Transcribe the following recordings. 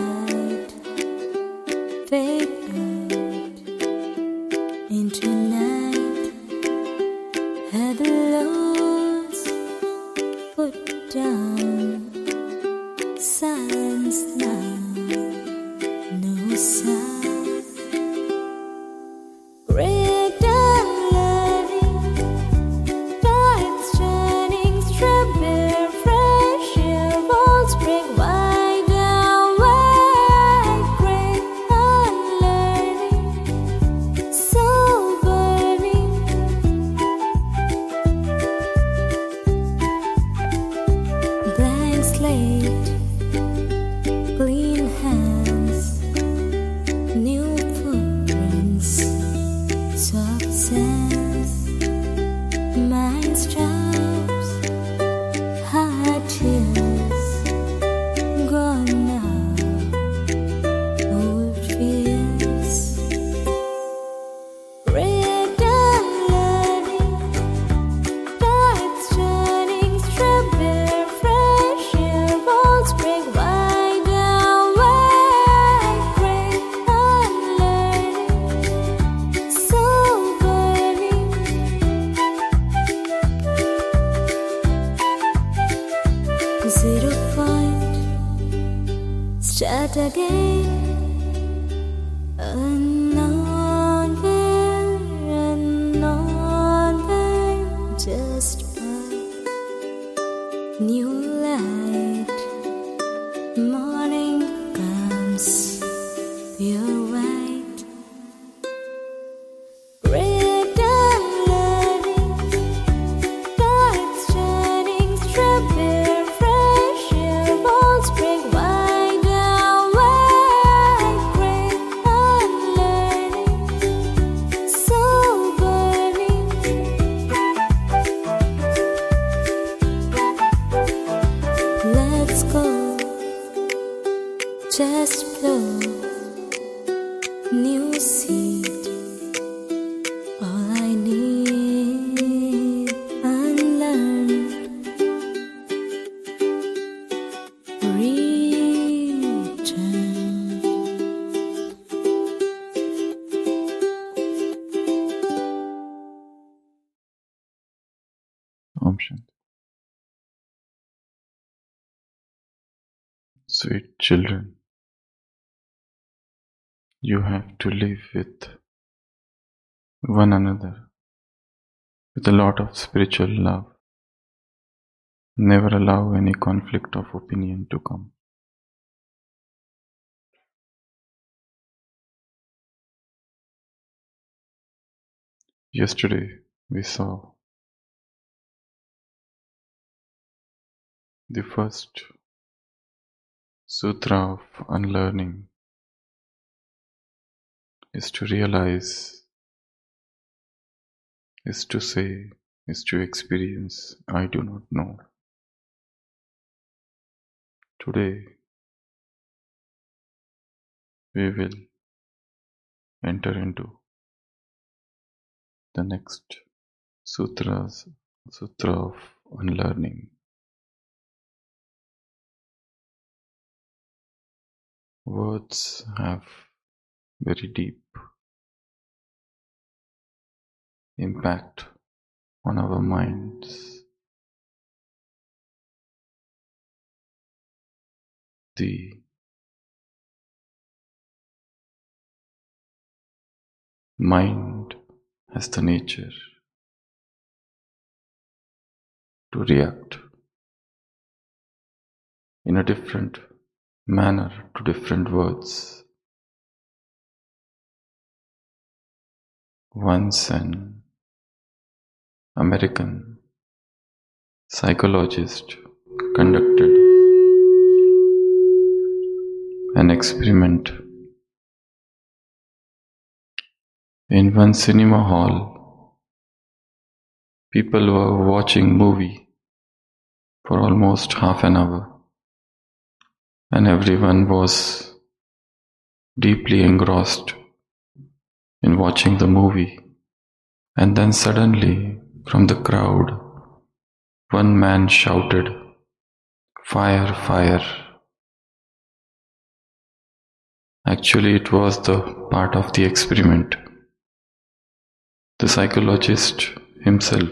light fade out into night. Had the loads put down, silence now, no sound. Red and learning, tides turning, strawberry fresh air, walls break wide and wide. Great unlearning, soul burning. Blank slate, clean hands, new footprints, soft sands, mind stops, hard tears, gone now, old fears. Red and learning, tides turning, strawberry fresh air, walls break wide and wide. Great unlearning, soul burning. Zero point, start again. Unknown where, just path. New light, morning comes, pure white. Red and learning, tides turning, strawberry fresh air, walls break wide and wide. Great unlearning, soul burning. Let's go, just flow, new seed, all I need, unlearned, return. Om Shanti. Sweet children, you have to live with one another with a lot of spiritual love. Never allow any conflict of opinion to come. Yesterday we saw the first sutra of unlearning is to realize, is to say, is to experience, I do not know. Today we will enter into the next sutra of unlearning. Words have very deep impact on our minds. The mind has the nature to react in a different manner to different words. Once an American psychologist conducted an experiment in one cinema hall. People were watching movie for almost half an hour, and everyone was deeply engrossed in watching the movie. And then suddenly, from the crowd, one man shouted, "Fire, fire!" Actually, it was the part of the experiment. The psychologist himself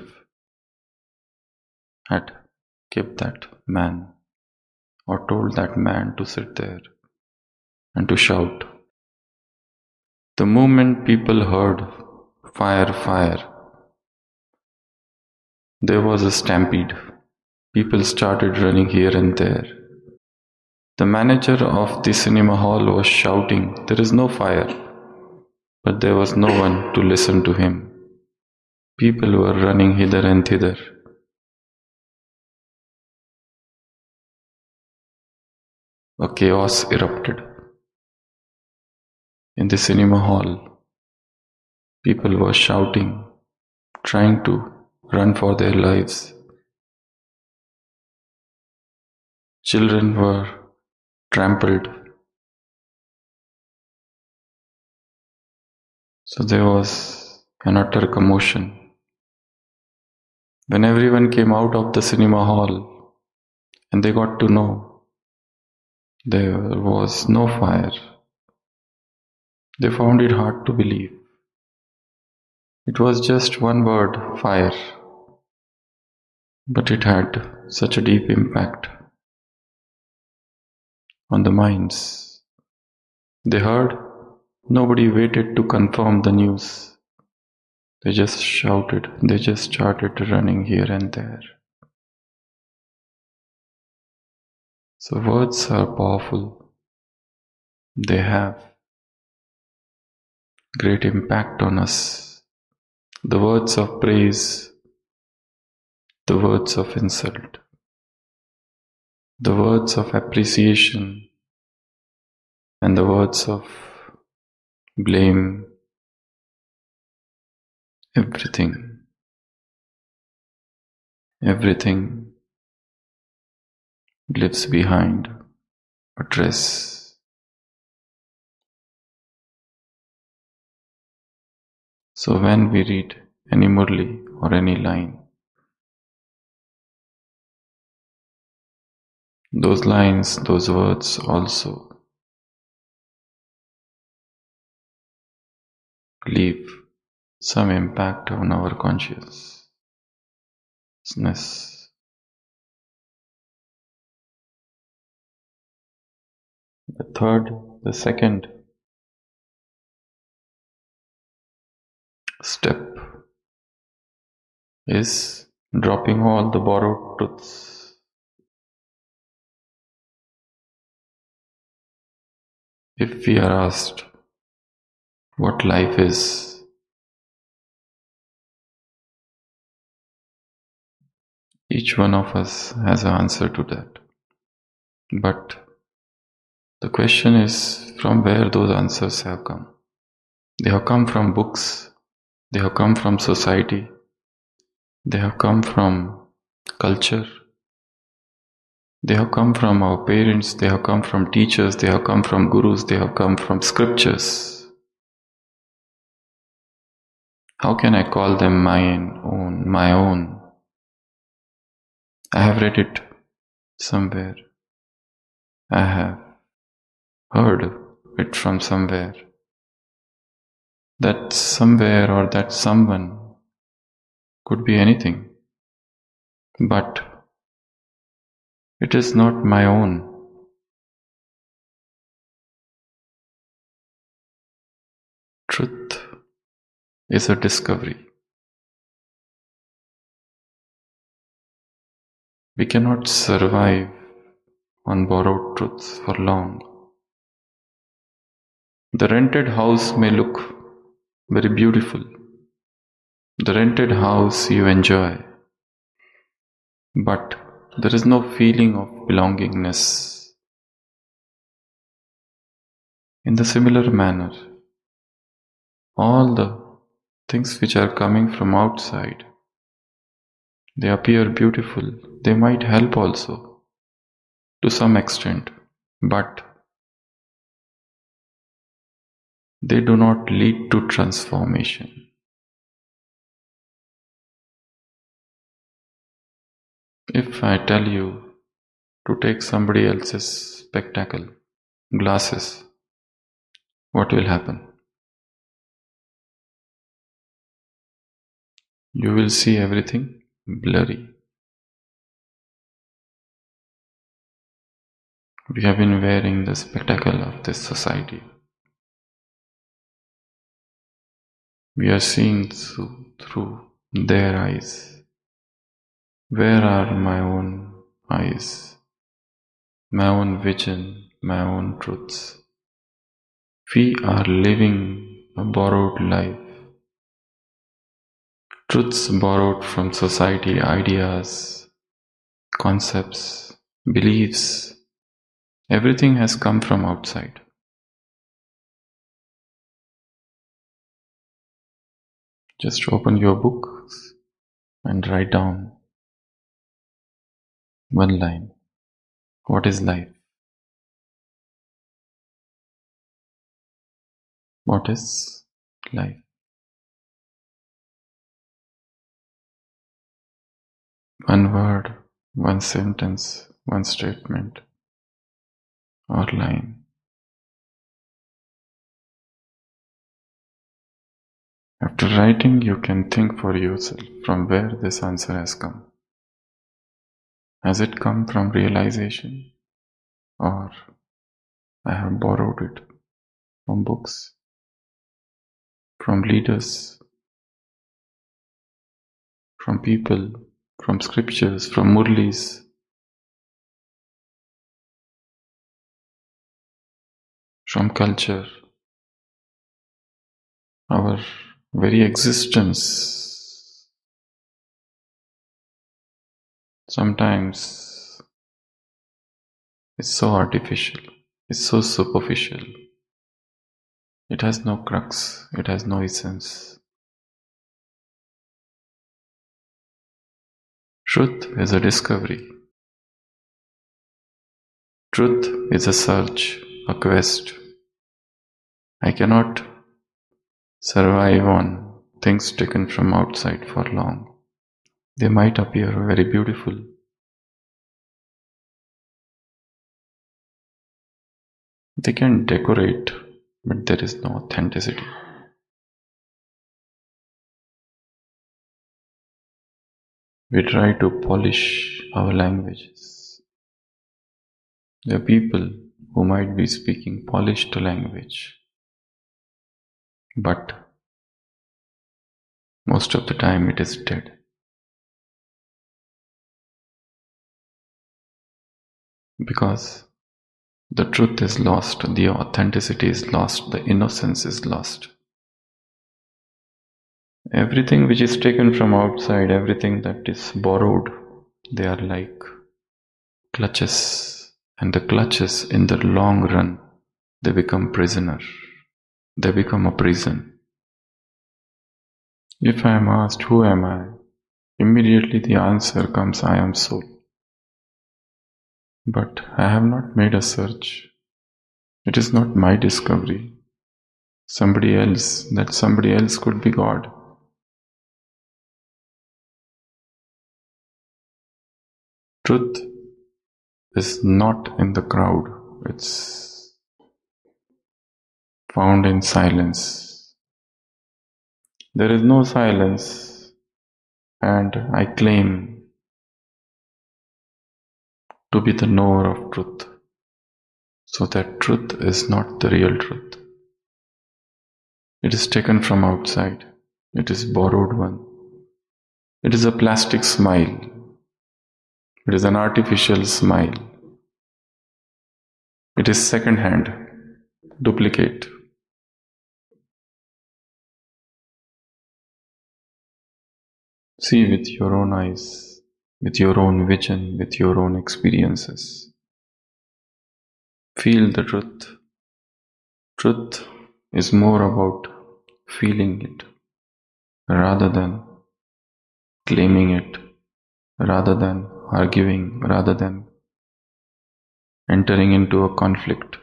had kept that man, or told that man to sit there and to shout. The moment people heard fire, fire, there was a stampede. People started running here and there. The manager of the cinema hall was shouting, "There is no fire," but there was no one to listen to him. People were running hither and thither. A chaos erupted. In the cinema hall, people were shouting, trying to run for their lives. Children were trampled. So there was an utter commotion. When everyone came out of the cinema hall and they got to know there was no fire, they found it hard to believe. It was just one word, fire, but it had such a deep impact on the minds. They heard, nobody waited to confirm the news. They just shouted, they just started running here and there. So words are powerful. They have great impact on us. The words of praise, the words of insult, the words of appreciation, and the words of blame, everything lives behind a dress. So when we read any Murli or any line, those lines, those words also leave some impact on our consciousness. The second step is dropping all the borrowed truths. If we are asked what life is, each one of us has an answer to that. But the question is from where those answers have come. They have come from books, they have come from society, they have come from culture, they have come from our parents, they have come from teachers, they have come from gurus, they have come from scriptures. How can I call them my own? I have read it somewhere. I have heard it from somewhere. That somewhere or that someone could be anything. But it is not my own. Truth is a discovery. We cannot survive on borrowed truths for long. The rented house may look very beautiful. The rented house you enjoy. But there is no feeling of belongingness. In the similar manner, all the things which are coming from outside, they appear beautiful. They might help also to some extent, but they do not lead to transformation. If I tell you to take somebody else's spectacle, glasses, what will happen? You will see everything blurry. We have been wearing the spectacle of this society. We are seeing through their eyes. Where are my own eyes? My own vision, my own truths. We are living a borrowed life. Truths borrowed from society, ideas, concepts, beliefs. Everything has come from outside. Just open your books and write down one line. What is life? What is life? One word, one sentence, one statement or line. After writing, you can think for yourself from where this answer has come. Has it come from realization, or I have borrowed it from books, from leaders, from people, from scriptures, from murlis, from culture? Our very existence sometimes is so artificial, it's so superficial. It has no crux, it has no essence. Truth is a discovery. Truth is a search, a quest. I cannot survive on things taken from outside for long. They might appear very beautiful. They can decorate, but there is no authenticity. We try to polish our languages. There are people who might be speaking polished language, but most of the time it is dead. Because the truth is lost, the authenticity is lost, the innocence is lost. Everything which is taken from outside, everything that is borrowed, they are like clutches. And the clutches, in the long run, they become prisoner. They become a prison. If I am asked, who am I? Immediately the answer comes, I am soul. But I have not made a search. It is not my discovery. Somebody else, that somebody else could be God. Truth is not in the crowd. It's found in silence. There is no silence, and I claim to be the knower of truth. So that truth is not the real truth. It is taken from outside. It is borrowed one. It is a plastic smile. It is an artificial smile. It is second-hand, duplicate. See with your own eyes, with your own vision, with your own experiences. Feel the truth. Truth is more about feeling it rather than claiming it, rather than arguing, rather than entering into a conflict.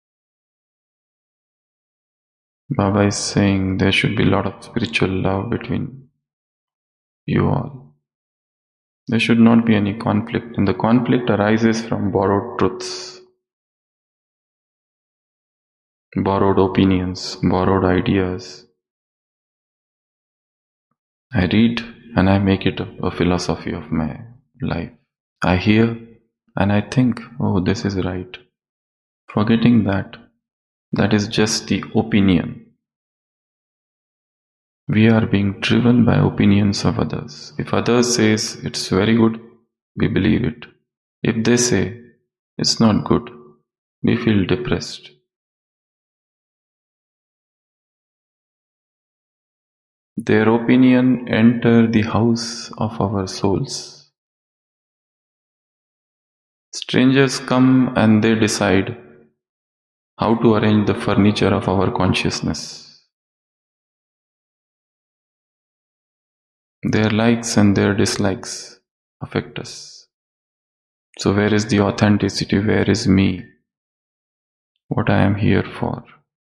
Baba is saying there should be a lot of spiritual love between you all. There should not be any conflict, and the conflict arises from borrowed truths. borrowed opinions, borrowed ideas. I read and I make it a philosophy of my life. I hear and I think, oh, this is right. Forgetting that that is just the opinion. We are being driven by opinions of others. If others says it's very good, we believe it. If they say it's not good, we feel depressed. Their opinion enter the house of our souls. Strangers come and they decide how to arrange the furniture of our consciousness. Their likes and their dislikes affect us. So where is the authenticity? Where is me? What I am here for?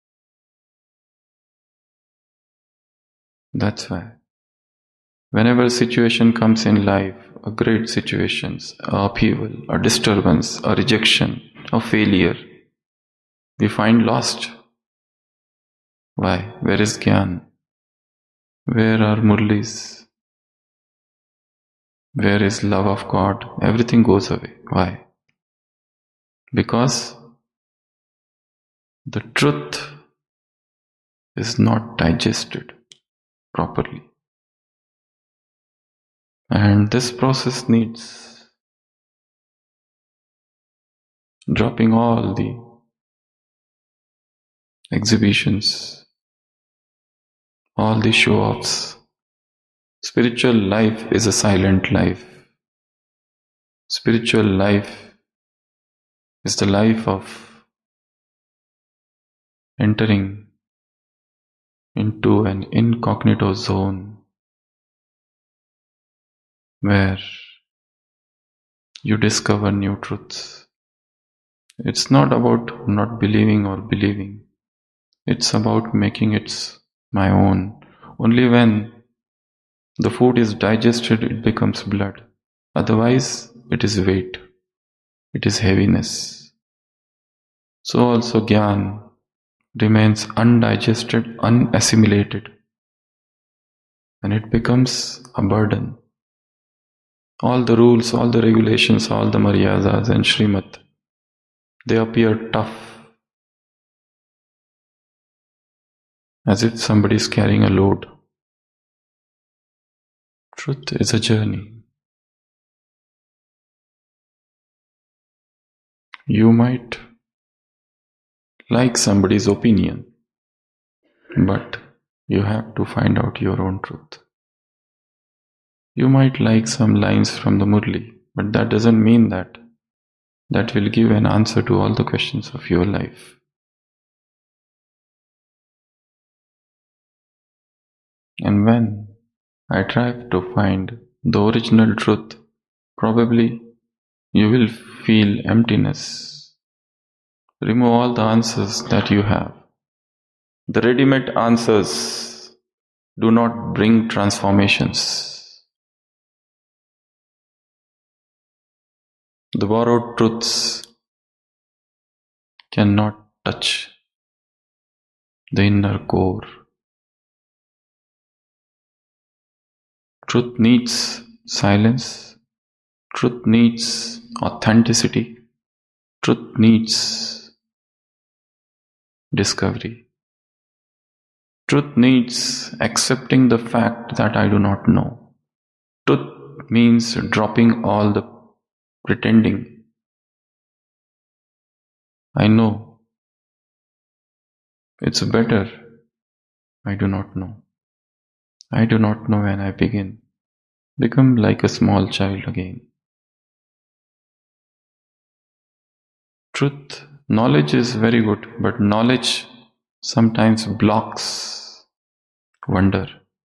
That's why whenever a situation comes in life, a great situation, a upheaval, a disturbance, a rejection, a failure, we find lost. Why? Where is Gyan? Where are Murlis? Where is love of God? Everything goes away. Why? Because the truth is not digested properly. And this process needs dropping all the exhibitions, all the show-offs. Spiritual life is a silent life. Spiritual life is the life of entering into an incognito zone where you discover new truths. It's not about not believing or believing. It's about making it my own. Only when the food is digested, it becomes blood. Otherwise, it is weight. It is heaviness. So also Gyan remains undigested, unassimilated, and it becomes a burden. All the rules, all the regulations, all the maryadas and Srimad, they appear tough, as if somebody is carrying a load. Truth is a journey. You might like somebody's opinion, but you have to find out your own truth. You might like some lines from the Murli, but that doesn't mean that that will give an answer to all the questions of your life. And when I try to find the original truth, probably you will feel emptiness. Remove all the answers that you have. The ready-made answers do not bring transformations. The borrowed truths cannot touch the inner core. Truth needs silence. Truth needs authenticity. Truth needs discovery. Truth needs accepting the fact that I do not know. Truth means dropping all the pretending. I know. It's better. I do not know. I do not know when I begin. Become like a small child again. Truth, knowledge is very good, but knowledge sometimes blocks wonder.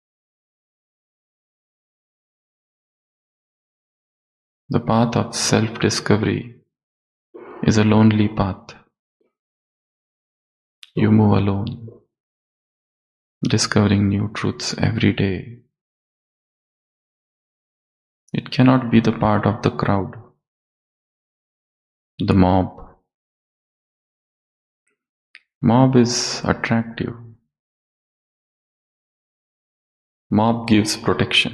The path of self-discovery is a lonely path. You move alone, discovering new truths every day. It cannot be the part of the crowd, the mob. Mob is attractive. Mob gives protection.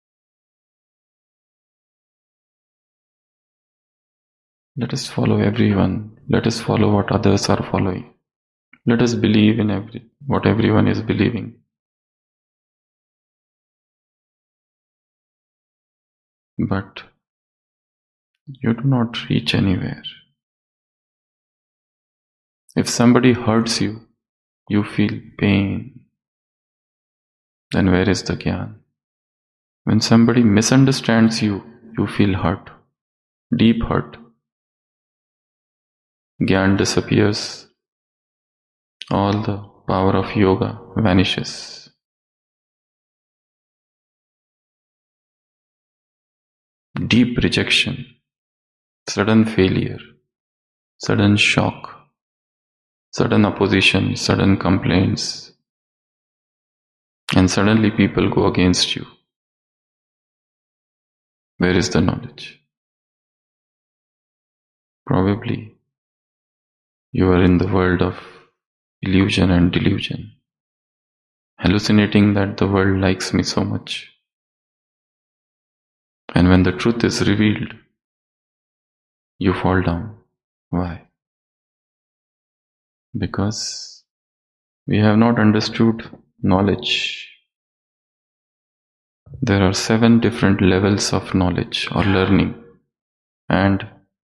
Let us follow everyone. Let us follow what others are following. Let us believe in what everyone is believing. But you do not reach anywhere. If somebody hurts you, you feel pain. Then where is the Gyan? When somebody misunderstands you, you feel hurt, deep hurt. Gyan disappears. All the power of yoga vanishes. Deep rejection, sudden failure, sudden shock, sudden opposition, sudden complaints, and suddenly people go against you. Where is the knowledge? Probably you are in the world of illusion and delusion, hallucinating that the world likes me so much. And when the truth is revealed, you fall down. Why? Because we have not understood knowledge. There are 7 different levels of knowledge or learning. And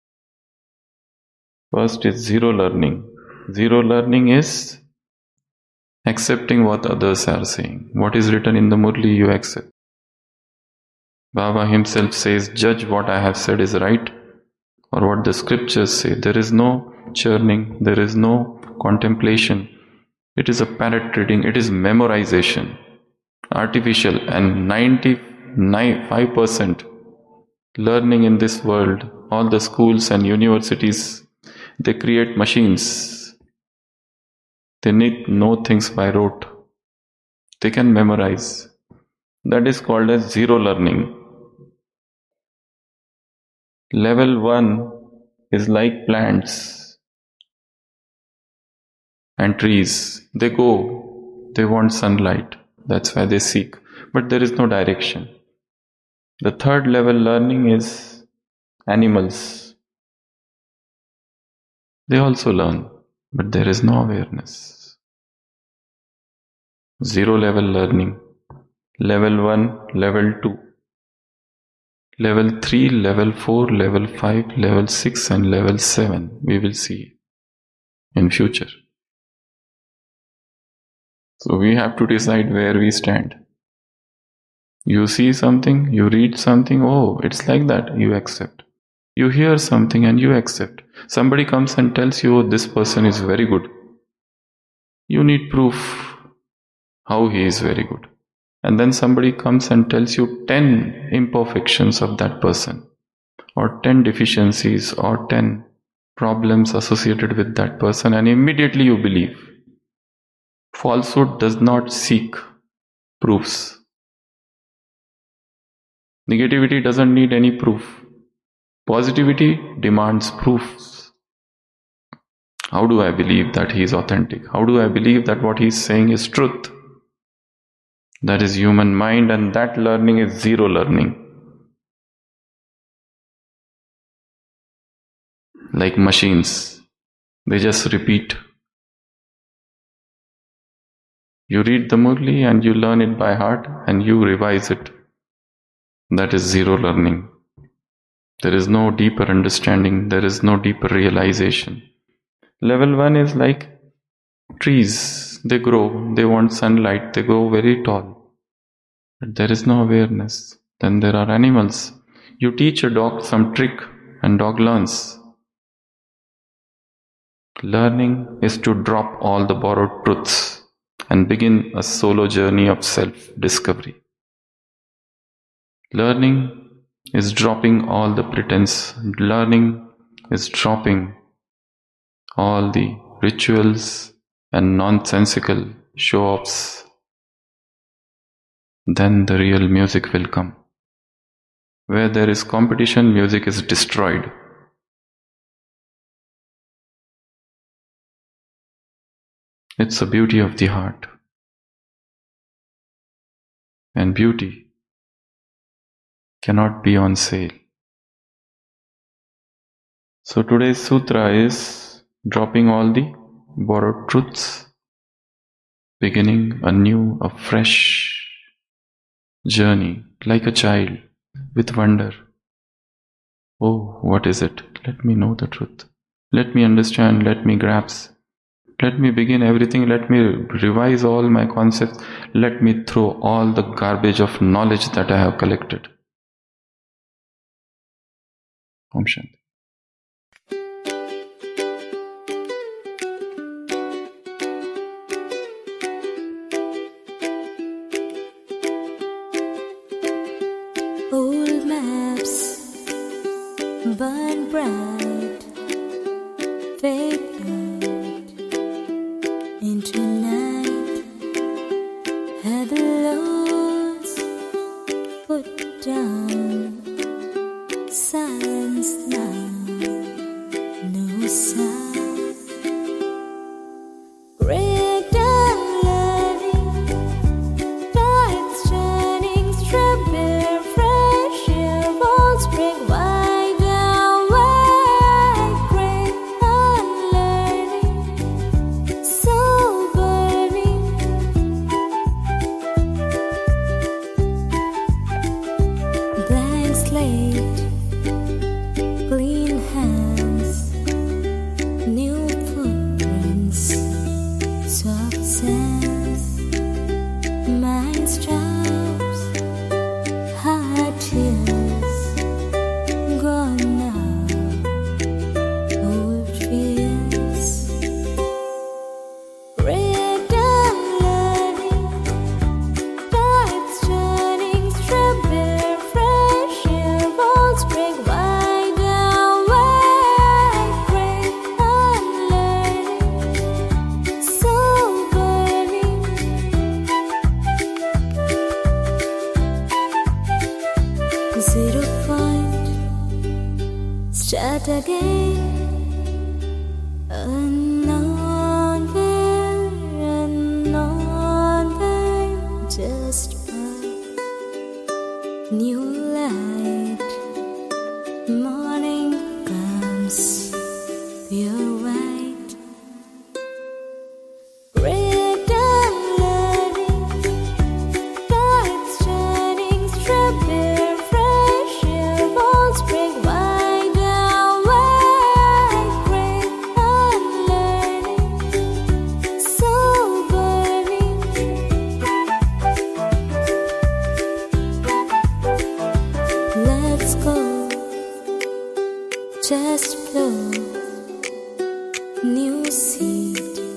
first is zero learning. Zero learning is accepting what others are saying. What is written in the Murli, you accept. Baba himself says, judge what I have said is right or what the scriptures say. There is no churning, there is no contemplation. It is a parrot reading, it is memorization. Artificial, and 95% learning in this world, all the schools and universities, they create machines. They need know things by rote. They can memorize. That is called as zero learning. Level 1 is like plants and trees. They go, they want sunlight. That's why they seek. But there is no direction. The third level learning is animals. They also learn, but there is no awareness. Zero level learning. Level 1, level 2. Level 3, level 4, level 5, level 6 and level 7 we will see in future. So we have to decide where we stand. You see something, you read something, oh, it's like that, you accept. You hear something and you accept. Somebody comes and tells you, oh, this person is very good. You need proof how he is very good. And then somebody comes and tells you 10 imperfections of that person, or 10 deficiencies, or 10 problems associated with that person, and immediately you believe. Falsehood does not seek proofs. Negativity doesn't need any proof. Positivity demands proofs. How do I believe that he is authentic? How do I believe that what he is saying is truth? That is human mind, and that learning is zero learning. Like machines, they just repeat. You read the Murli and you learn it by heart and you revise it. That is zero learning. There is no deeper understanding, there is no deeper realization. Level 1 is like trees. They grow, they want sunlight, they grow very tall. But there is no awareness. Then there are animals. You teach a dog some trick and dog learns. Learning is to drop all the borrowed truths and begin a solo journey of self-discovery. Learning is dropping all the pretense. Learning is dropping all the rituals and nonsensical show-offs. Then the real music will come. Where there is competition, music is destroyed. It's the beauty of the heart. And beauty cannot be on sale. So today's sutra is dropping all the borrowed truths, beginning a new, a fresh journey, like a child with wonder. Oh, what is it? Let me know the truth. Let me understand, let me grasp. Let me begin everything, let me revise all my concepts. Let me throw all the garbage of knowledge that I have collected. Om Shanti. Old maps burn bright, fade out into night. Had the loads put down, silence now, no sound. Great learning, tides turning, strawberry fresh air, walls break wide awake. Great unlearning, soul burning. Blank slate, clean hands, new footprints, soft sands, mind stops, hard tears, gone now, old fears. Red unlearning, tides turning, strawberry fresh air, walls break wide awake. Great unlearning, soul burning. 0 point, start again. Unknown way, just path. New light, morning comes, pure white. Red unlearning, tides turning, strawberry fresh air, walls break wide awake. Great unlearning, soul burning. Let's go, just flow, new seed.